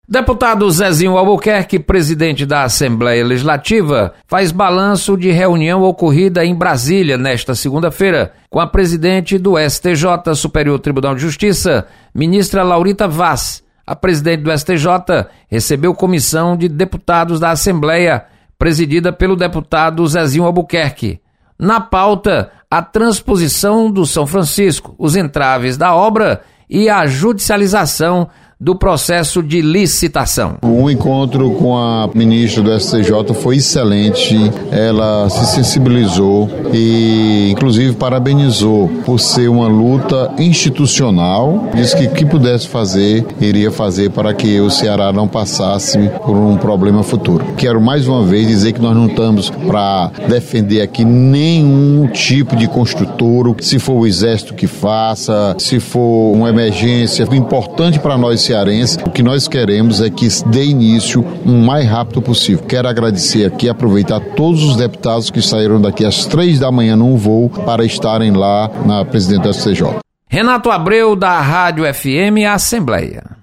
Deputado Zezinho Albuquerque, presidente da Assembleia Legislativa, faz balanço de reunião ocorrida em Brasília nesta segunda-feira com a presidente do STJ, Superior Tribunal de Justiça, ministra Laurita Vaz. A presidente do STJ recebeu comissão de deputados da Assembleia, presidida pelo deputado Zezinho Albuquerque. Na pauta, a transposição do São Francisco, os entraves da obra e a judicialização do processo de licitação. O encontro com a ministra do STJ foi excelente, ela se sensibilizou e inclusive parabenizou por ser uma luta institucional, disse que o que pudesse fazer, iria fazer para que o Ceará não passasse por um problema futuro. Quero mais uma vez dizer que nós não estamos para defender aqui nenhum tipo de construtor, se for o Exército que faça, se for uma emergência. O importante para nós cearense, o que nós queremos é que dê início o mais rápido possível. Quero agradecer aqui, aproveitar todos os deputados que saíram daqui às 3 da manhã num voo para estarem lá na presidente da STJ. Renato Abreu, da Rádio FM Assembleia.